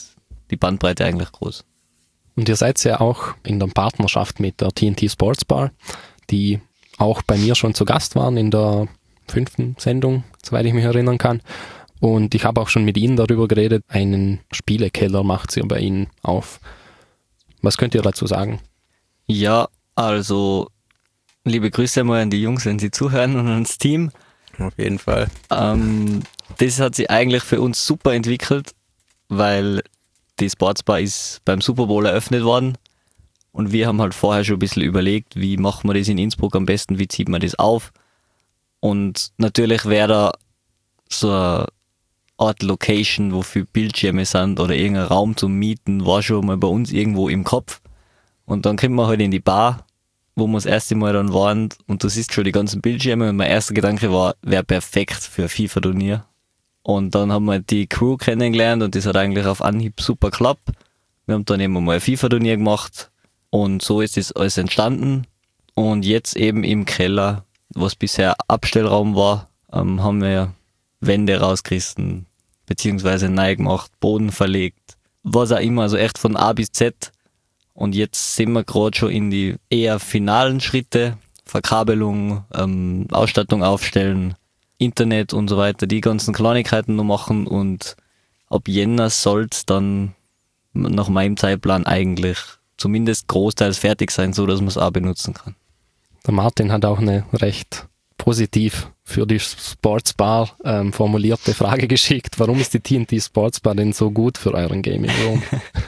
die Bandbreite eigentlich groß. Und ihr seid ja auch in der Partnerschaft mit der T N T Sports Bar, die auch bei mir schon zu Gast waren in der fünften Sendung, soweit ich mich erinnern kann. Und ich habe auch schon mit Ihnen darüber geredet, einen Spielekeller macht ihr bei Ihnen auf. Was könnt ihr dazu sagen? Ja, also liebe Grüße mal an die Jungs, wenn sie zuhören, und ans Team. Auf jeden Fall. Ähm, das hat sich eigentlich für uns super entwickelt, weil die Sportsbar ist beim Super Bowl eröffnet worden und wir haben halt vorher schon ein bisschen überlegt, wie machen wir das in Innsbruck am besten, wie zieht man das auf, und natürlich wäre da so eine Art Location, wo viele Bildschirme sind oder irgendein Raum zum Mieten, war schon mal bei uns irgendwo im Kopf, und dann kommt man halt in die Bar, wo wir das erste Mal dann waren, und du siehst schon die ganzen Bildschirme, und mein erster Gedanke war, wäre perfekt für ein FIFA-Turnier. Und dann haben wir die Crew kennengelernt und das hat eigentlich auf Anhieb super geklappt. Wir haben dann eben mal ein FIFA-Turnier gemacht und so ist das alles entstanden. Und jetzt eben im Keller, was bisher Abstellraum war, ähm, haben wir Wände rausgerissen, beziehungsweise neu gemacht, Boden verlegt, was auch immer, also echt von A bis Z. Und jetzt sind wir gerade schon in die eher finalen Schritte, Verkabelung, ähm, Ausstattung aufstellen, Internet und so weiter, die ganzen Kleinigkeiten noch machen, und ab Jänner soll es dann nach meinem Zeitplan eigentlich zumindest großteils fertig sein, so dass man es auch benutzen kann. Der Martin hat auch eine recht positiv für die Sportsbar ähm, formulierte Frage geschickt. Warum ist die T N T Sportsbar denn so gut für euren Gaming Room?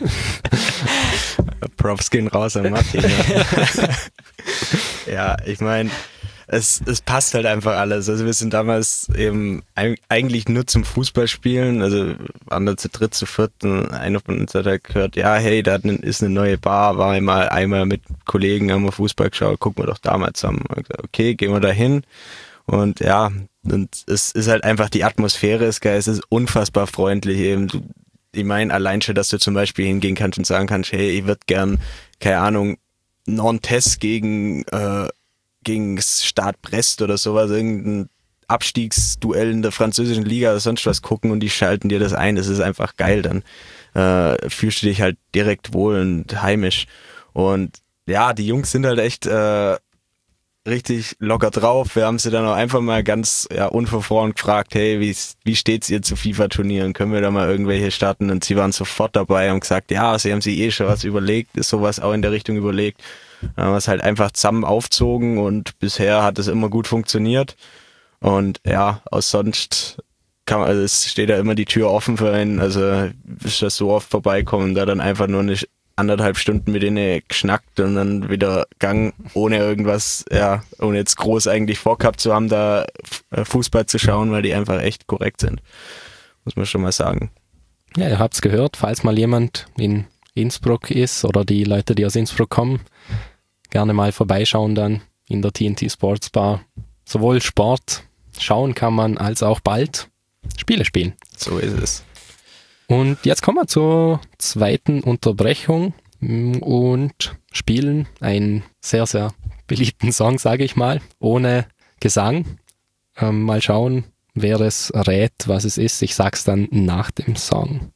Props gehen raus an Martin. Ja, ja, ich meine, es, es passt halt einfach alles. Also wir sind damals eben eigentlich nur zum Fußballspielen, also waren da zu dritt, zu viert, und einer von uns hat halt gehört, ja, hey, da ist eine neue Bar, war einmal, einmal mit Kollegen, haben wir Fußball geschaut, gucken wir doch da mal zusammen. Und gesagt, okay, gehen wir da hin. Und ja, und es ist halt einfach, die Atmosphäre ist geil, es ist unfassbar freundlich eben. Du, ich meine, allein schon, dass du zum Beispiel hingehen kannst und sagen kannst, hey, ich würde gern, keine Ahnung, Nantes gegen äh, gegen Stade Brest oder sowas, irgendein Abstiegsduell in der französischen Liga oder sonst was gucken, und die schalten dir das ein. Das ist einfach geil. Dann äh, fühlst du dich halt direkt wohl und heimisch. Und ja, die Jungs sind halt echt äh, richtig locker drauf. Wir haben sie dann auch einfach mal ganz ja, unverfroren gefragt, hey, wie, wie steht's ihr zu FIFA-Turnieren? Können wir da mal irgendwelche starten? Und sie waren sofort dabei und gesagt, ja, sie haben sich eh schon was überlegt, ist sowas auch in der Richtung überlegt. Dann haben wir es halt einfach zusammen aufzogen, und bisher hat es immer gut funktioniert. Und ja, aus sonst kann man, also es steht ja immer die Tür offen für einen, also ist das so oft vorbeikommen, da dann einfach nur eine anderthalb Stunden mit denen geschnackt und dann wieder Gang, ohne irgendwas, ja, ohne jetzt groß eigentlich vorgehabt zu haben, da Fußball zu schauen, weil die einfach echt korrekt sind. Muss man schon mal sagen. Ja, ihr habt's gehört, falls mal jemand in Innsbruck ist oder die Leute, die aus Innsbruck kommen, gerne mal vorbeischauen dann in der T N T Sports Bar. Sowohl Sport schauen kann man, als auch bald Spiele spielen. So ist es. Und jetzt kommen wir zur zweiten Unterbrechung und spielen einen sehr, sehr beliebten Song, sage ich mal, ohne Gesang. Ähm, mal schauen, wer es rät, was es ist. Ich sag's dann nach dem Song.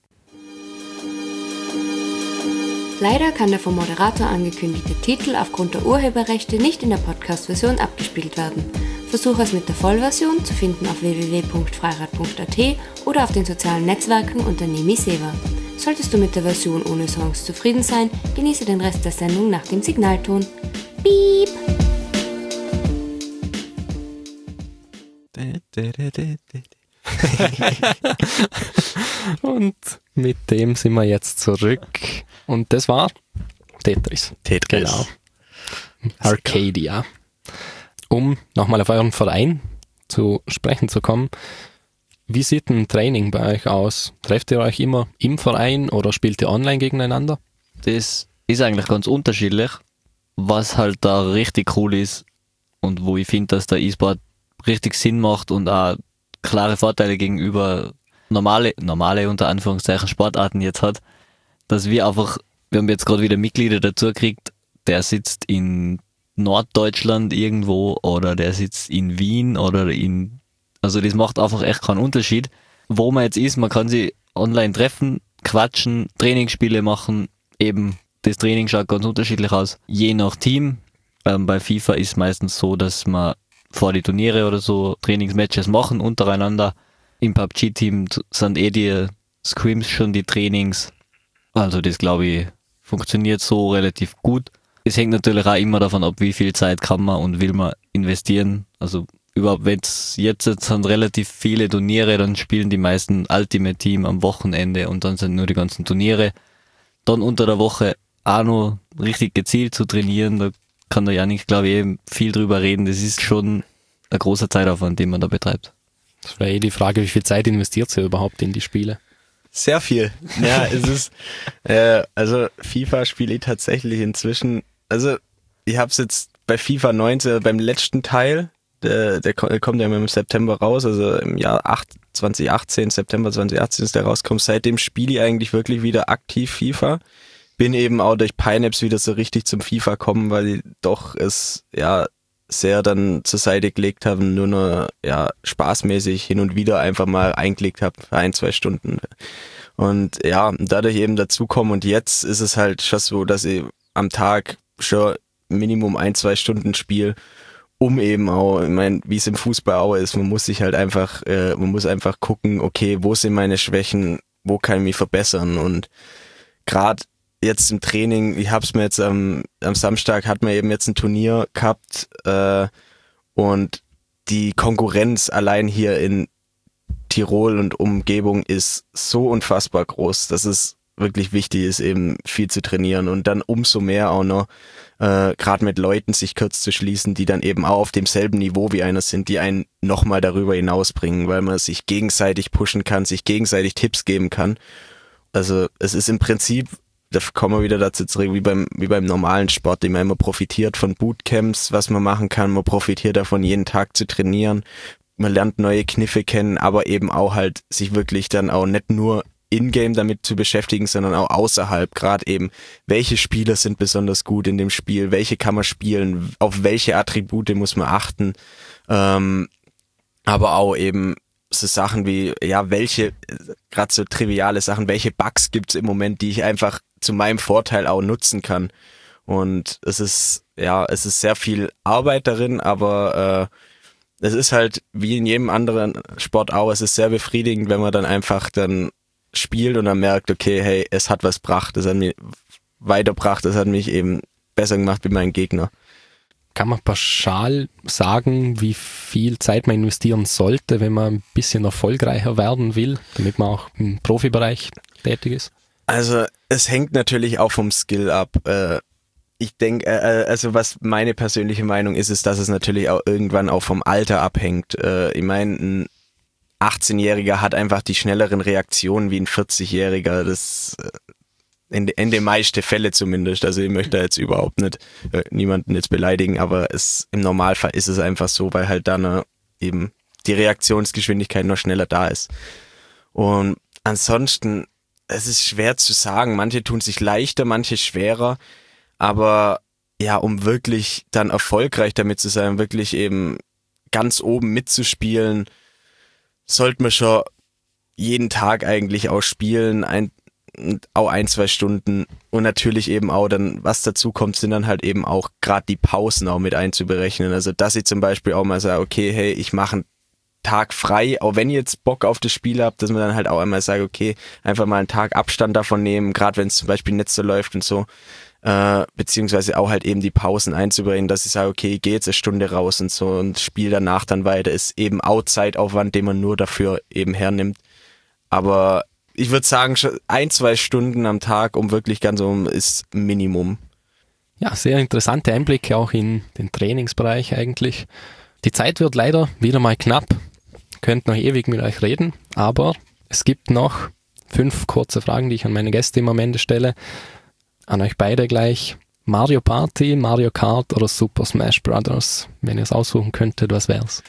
Leider kann der vom Moderator angekündigte Titel aufgrund der Urheberrechte nicht in der Podcast-Version abgespielt werden. Versuche es mit der Vollversion, zu finden auf w w w punkt freirad punkt a t oder auf den sozialen Netzwerken unter Nemi Seva. Solltest du mit der Version ohne Songs zufrieden sein, genieße den Rest der Sendung nach dem Signalton. Piep! Und mit dem sind wir jetzt zurück. Und das war Tetris. Tetris. Genau. Arcadia. Um nochmal auf euren Verein zu sprechen zu kommen, wie sieht ein Training bei euch aus? Trefft ihr euch immer im Verein oder spielt ihr online gegeneinander? Das ist eigentlich ganz unterschiedlich. Was halt da richtig cool ist und wo ich finde, dass der E-Sport richtig Sinn macht und auch klare Vorteile gegenüber normale, normale unter Anführungszeichen Sportarten jetzt hat, dass wir einfach, wir haben jetzt gerade wieder Mitglieder dazu gekriegt, der sitzt in Norddeutschland irgendwo oder der sitzt in Wien oder in, also das macht einfach echt keinen Unterschied, wo man jetzt ist, man kann sich online treffen, quatschen, Trainingsspiele machen, eben das Training schaut ganz unterschiedlich aus, je nach Team. Ähm, bei FIFA ist meistens so, dass man vor die Turniere oder so Trainingsmatches machen untereinander. Im P U B G-Team sind eh die Scrims schon die Trainings. Also das, glaube ich, funktioniert so relativ gut. Es hängt natürlich auch immer davon ab, wie viel Zeit kann man und will man investieren. Also überhaupt, wenn es jetzt, jetzt sind relativ viele Turniere, dann spielen die meisten Ultimate Team am Wochenende und dann sind nur die ganzen Turniere. Dann unter der Woche auch noch richtig gezielt zu trainieren, da kann der Janik, glaube ich, eben viel drüber reden. Das ist schon ein großer Zeitaufwand, den man da betreibt. Das wäre eh die Frage, wie viel Zeit investiert ihr überhaupt in die Spiele? Sehr viel. Ja, es ist, äh, also FIFA spiele ich tatsächlich inzwischen, also ich habe es jetzt bei FIFA neunzehn, beim letzten Teil, der, der kommt ja im September raus, also im Jahr zwanzig achtzehn, September zwanzig achtzehn ist der rausgekommen. Seitdem spiele ich eigentlich wirklich wieder aktiv FIFA. Bin eben auch durch Pineapps wieder so richtig zum FIFA kommen, weil ich doch es ja sehr dann zur Seite gelegt habe, nur noch ja spaßmäßig hin und wieder einfach mal eingelegt habe für ein, zwei Stunden. Und ja, dadurch eben dazukommen und jetzt ist es halt schon so, dass ich am Tag schon Minimum ein, zwei Stunden spiele, um eben auch, ich meine, wie es im Fußball auch ist, man muss sich halt einfach, äh, man muss einfach gucken, okay, wo sind meine Schwächen, wo kann ich mich verbessern und gerade jetzt im Training, ich hab's mir jetzt am, am Samstag, hat man eben jetzt ein Turnier gehabt äh, und die Konkurrenz allein hier in Tirol und Umgebung ist so unfassbar groß, dass es wirklich wichtig ist, eben viel zu trainieren und dann umso mehr auch noch äh, gerade mit Leuten sich kurz zu schließen, die dann eben auch auf demselben Niveau wie einer sind, die einen nochmal darüber hinausbringen, weil man sich gegenseitig pushen kann, sich gegenseitig Tipps geben kann. Also es ist im Prinzip, da kommen wir wieder dazu zurück, wie beim, wie beim normalen Sport, man immer profitiert von Bootcamps, was man machen kann, man profitiert davon, jeden Tag zu trainieren, man lernt neue Kniffe kennen, aber eben auch halt sich wirklich dann auch nicht nur in-game damit zu beschäftigen, sondern auch außerhalb, gerade eben, welche Spieler sind besonders gut in dem Spiel, welche kann man spielen, auf welche Attribute muss man achten, ähm, aber auch eben so Sachen wie, ja, welche, gerade so triviale Sachen, welche Bugs gibt's im Moment, die ich einfach zu meinem Vorteil auch nutzen kann. Und es ist, ja, es ist sehr viel Arbeit darin, aber äh, es ist halt wie in jedem anderen Sport auch, es ist sehr befriedigend, wenn man dann einfach dann spielt und dann merkt, okay, hey, es hat was gebracht, es hat mich weitergebracht, es hat mich eben besser gemacht wie mein Gegner. Kann man pauschal sagen, wie viel Zeit man investieren sollte, wenn man ein bisschen erfolgreicher werden will, damit man auch im Profibereich tätig ist? Also es hängt natürlich auch vom Skill ab. Ich denke, also was meine persönliche Meinung ist, ist, dass es natürlich auch irgendwann auch vom Alter abhängt. Ich meine, ein achtzehnjähriger hat einfach die schnelleren Reaktionen wie ein vierzigjähriger. Das in, in den meisten Fällen zumindest. Also ich möchte jetzt überhaupt nicht äh, niemanden jetzt beleidigen, aber es im Normalfall ist es einfach so, weil halt dann äh, eben die Reaktionsgeschwindigkeit noch schneller da ist. Und ansonsten, es ist schwer zu sagen. Manche tun sich leichter, manche schwerer. Aber ja, um wirklich dann erfolgreich damit zu sein, wirklich eben ganz oben mitzuspielen, sollte man schon jeden Tag eigentlich auch spielen, ein, auch ein, zwei Stunden. Und natürlich eben auch dann, was dazu kommt, sind dann halt eben auch gerade die Pausen auch mit einzuberechnen. Also dass ich zum Beispiel auch mal sage, okay, hey, ich mache einen Tag frei, auch wenn ich jetzt Bock auf das Spiel habt, dass man dann halt auch einmal sagt, okay, einfach mal einen Tag Abstand davon nehmen, gerade wenn es zum Beispiel nicht so läuft und so. Äh, beziehungsweise auch halt eben die Pausen einzubringen, dass ich sage, okay, ich gehe jetzt eine Stunde raus und so und spiele danach dann weiter, ist eben auch Zeitaufwand, den man nur dafür eben hernimmt. Aber ich würde sagen, schon ein, zwei Stunden am Tag, um wirklich ganz um, ist Minimum. Ja, sehr interessante Einblicke auch in den Trainingsbereich eigentlich. Die Zeit wird leider wieder mal knapp. Könnt noch ewig mit euch reden, aber es gibt noch fünf kurze Fragen, die ich an meine Gäste immer am Ende stelle. An euch beide gleich. Mario Party, Mario Kart oder Super Smash Brothers? Wenn ihr es aussuchen könntet, was wär's?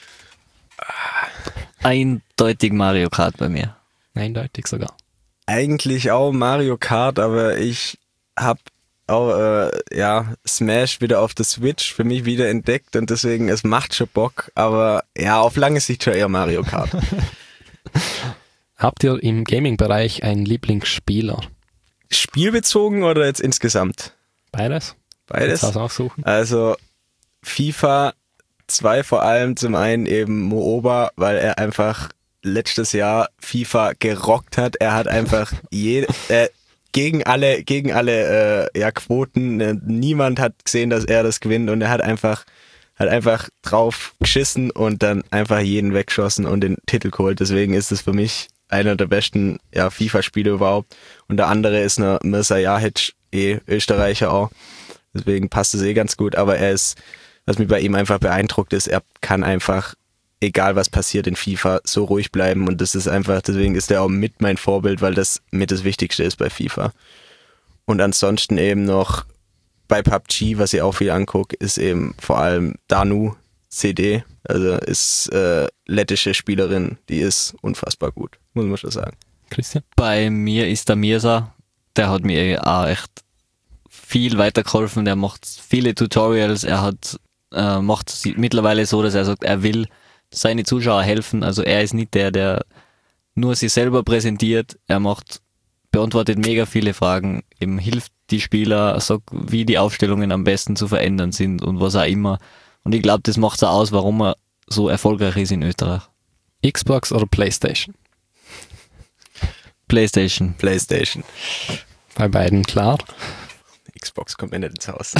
Eindeutig Mario Kart bei mir. Eindeutig sogar. Eigentlich auch Mario Kart, aber ich habe auch äh, ja Smash wieder auf der Switch für mich wieder entdeckt und deswegen, es macht schon Bock, aber ja, auf lange Sicht schon eher Mario Kart. Habt ihr im Gaming-Bereich einen Lieblingsspieler? Spielbezogen oder jetzt insgesamt? Beides? Beides. Kannst du das aussuchen? Also FIFA zwei vor allem, zum einen eben Mooba, weil er einfach letztes Jahr FIFA gerockt hat. Er hat einfach je, äh, gegen alle gegen alle äh, ja, Quoten, äh, niemand hat gesehen, dass er das gewinnt und er hat einfach hat einfach drauf geschissen und dann einfach jeden weggeschossen und den Titel geholt. Deswegen ist es für mich einer der besten ja, FIFA-Spiele überhaupt. Und der andere ist eine Mirza Jahic, eh Österreicher auch. Deswegen passt es eh ganz gut. Aber er ist, was mich bei ihm einfach beeindruckt ist, er kann einfach, egal was passiert in FIFA, so ruhig bleiben. Und das ist einfach, deswegen ist er auch mit mein Vorbild, weil das mit das Wichtigste ist bei FIFA. Und ansonsten eben noch bei P U B G, was ich auch viel angucke, ist eben vor allem Danu C D. Also ist äh, lettische Spielerin, die ist unfassbar gut, muss man schon sagen. Christian? Bei mir ist der Mirza, der hat mir auch echt viel weitergeholfen. Der macht viele Tutorials, er hat äh, macht es mittlerweile so, dass er sagt, er will seine Zuschauer helfen. Also er ist nicht der, der nur sich selber präsentiert. Er macht, beantwortet mega viele Fragen, eben hilft die Spieler, sagt, wie die Aufstellungen am besten zu verändern sind und was auch immer. Und ich glaube, das macht es auch aus, warum er so erfolgreich ist in Österreich. Xbox oder Playstation? Playstation. Playstation. Bei beiden klar. Xbox kommt mir nicht ins Haus.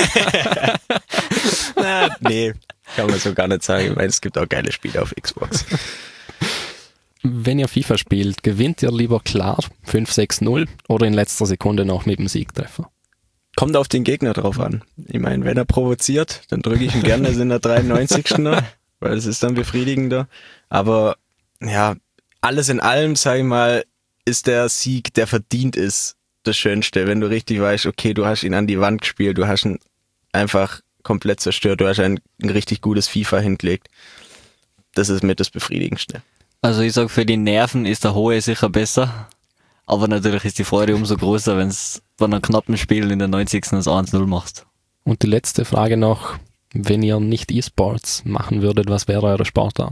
Na, nee, kann man so gar nicht sagen. Ich meine, es gibt auch geile Spiele auf Xbox. Wenn ihr FIFA spielt, gewinnt ihr lieber klar fünf sechs null oder in letzter Sekunde noch mit dem Siegtreffer? Kommt auf den Gegner drauf an. Ich meine, wenn er provoziert, dann drücke ich ihn gerne in der dreiundneunzigsten weil es ist dann befriedigender. Aber ja, alles in allem, sag ich mal, ist der Sieg, der verdient ist, das Schönste. Wenn du richtig weißt, okay, du hast ihn an die Wand gespielt, du hast ihn einfach komplett zerstört, du hast ein, ein richtig gutes FIFA hingelegt. Das ist mit das Befriedigendste. Also ich sag, für die Nerven ist der Hohe sicher besser. Aber natürlich ist die Freude umso größer, wenn es bei einem knappen Spiel in der neunzigsten das eins null machst. Und die letzte Frage noch, wenn ihr nicht E-Sports machen würdet, was wäre eure Sportart?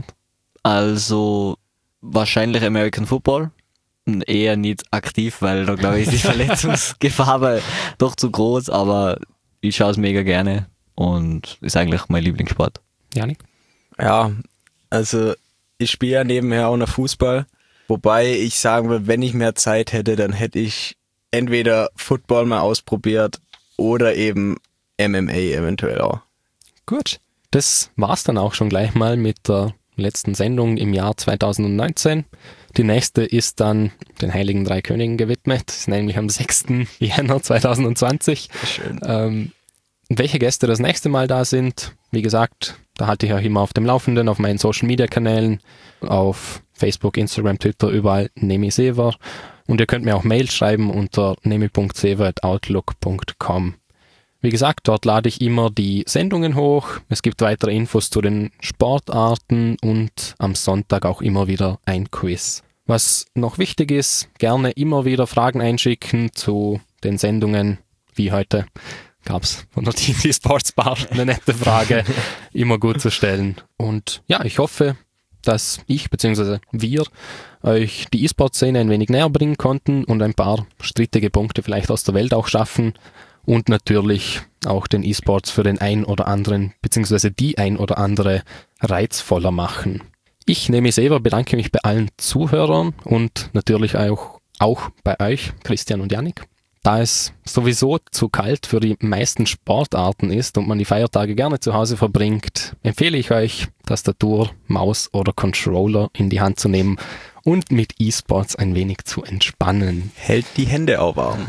Also wahrscheinlich American Football. Eher nicht aktiv, weil da glaube ich die Verletzungsgefahr war doch zu groß, aber ich schaue es mega gerne und ist eigentlich mein Lieblingssport. Janik? Ja, also ich spiele ja nebenher auch noch Fußball. Wobei ich sagen will, wenn ich mehr Zeit hätte, dann hätte ich entweder Football mal ausprobiert oder eben M M A eventuell auch. Gut, das war's dann auch schon gleich mal mit der letzten Sendung im Jahr zweitausendneunzehn. Die nächste ist dann den Heiligen Drei Königen gewidmet, das ist nämlich am sechsten Jänner zweitausendzwanzig. Schön. Ähm, welche Gäste das nächste Mal da sind, wie gesagt, da halte ich euch immer auf dem Laufenden, auf meinen Social Media Kanälen, auf Facebook, Instagram, Twitter, überall Nemi Sever. Und ihr könnt mir auch Mail schreiben unter nemi punkt sever at outlook punkt com. Wie gesagt, dort lade ich immer die Sendungen hoch. Es gibt weitere Infos zu den Sportarten und am Sonntag auch immer wieder ein Quiz. Was noch wichtig ist, gerne immer wieder Fragen einschicken zu den Sendungen, wie heute. Gab es von der T T Sports Bar eine nette Frage, immer gut zu stellen. Und ja, ich hoffe, dass ich bzw. wir euch die E-Sport-Szene ein wenig näher bringen konnten und ein paar strittige Punkte vielleicht aus der Welt auch schaffen und natürlich auch den E-Sports für den ein oder anderen bzw. die ein oder andere reizvoller machen. Ich, Nemi Sever, bedanke mich bei allen Zuhörern und natürlich auch, auch bei euch, Christian und Janik. Da es sowieso zu kalt für die meisten Sportarten ist und man die Feiertage gerne zu Hause verbringt, empfehle ich euch, Tastatur, Maus oder Controller in die Hand zu nehmen und mit E-Sports ein wenig zu entspannen. Hält die Hände auch warm.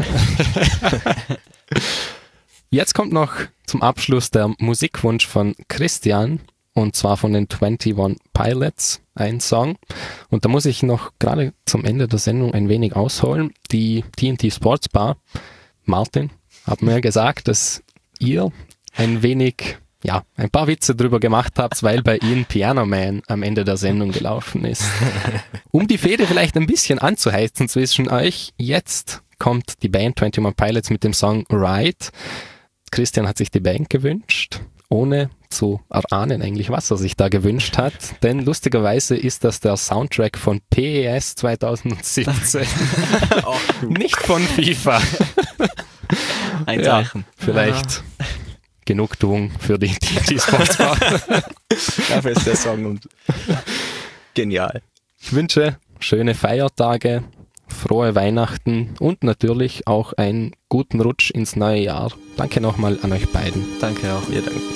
Jetzt kommt noch zum Abschluss der Musikwunsch von Christian, und zwar von den einundzwanzig Pilots, ein Song. Und da muss ich noch gerade zum Ende der Sendung ein wenig ausholen. Die T N T Sports Bar, Martin, hat mir gesagt, dass ihr ein wenig, ja, ein paar Witze drüber gemacht habt, weil bei ihnen Piano Man am Ende der Sendung gelaufen ist. Um die Fehde vielleicht ein bisschen anzuheizen zwischen euch, jetzt kommt die Band einundzwanzig Pilots mit dem Song Ride. Christian hat sich die Band gewünscht ohne zu erahnen eigentlich, was er sich da gewünscht hat. Denn lustigerweise ist das der Soundtrack von P E S zwanzig siebzehn, nicht von FIFA. Ein Ja, Zeichen. vielleicht Genugtuung für die T T Sportsbar. Dafür ist der Song und genial. Ich wünsche schöne Feiertage, frohe Weihnachten und natürlich auch einen guten Rutsch ins neue Jahr. Danke nochmal an euch beiden. Danke auch. Wir danken.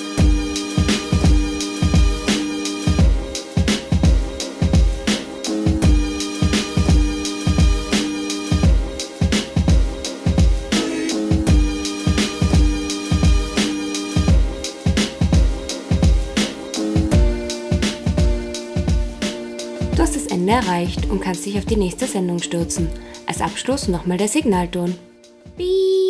Du hast das Ende erreicht und kannst dich auf die nächste Sendung stürzen. Als Abschluss nochmal der Signalton. Piep.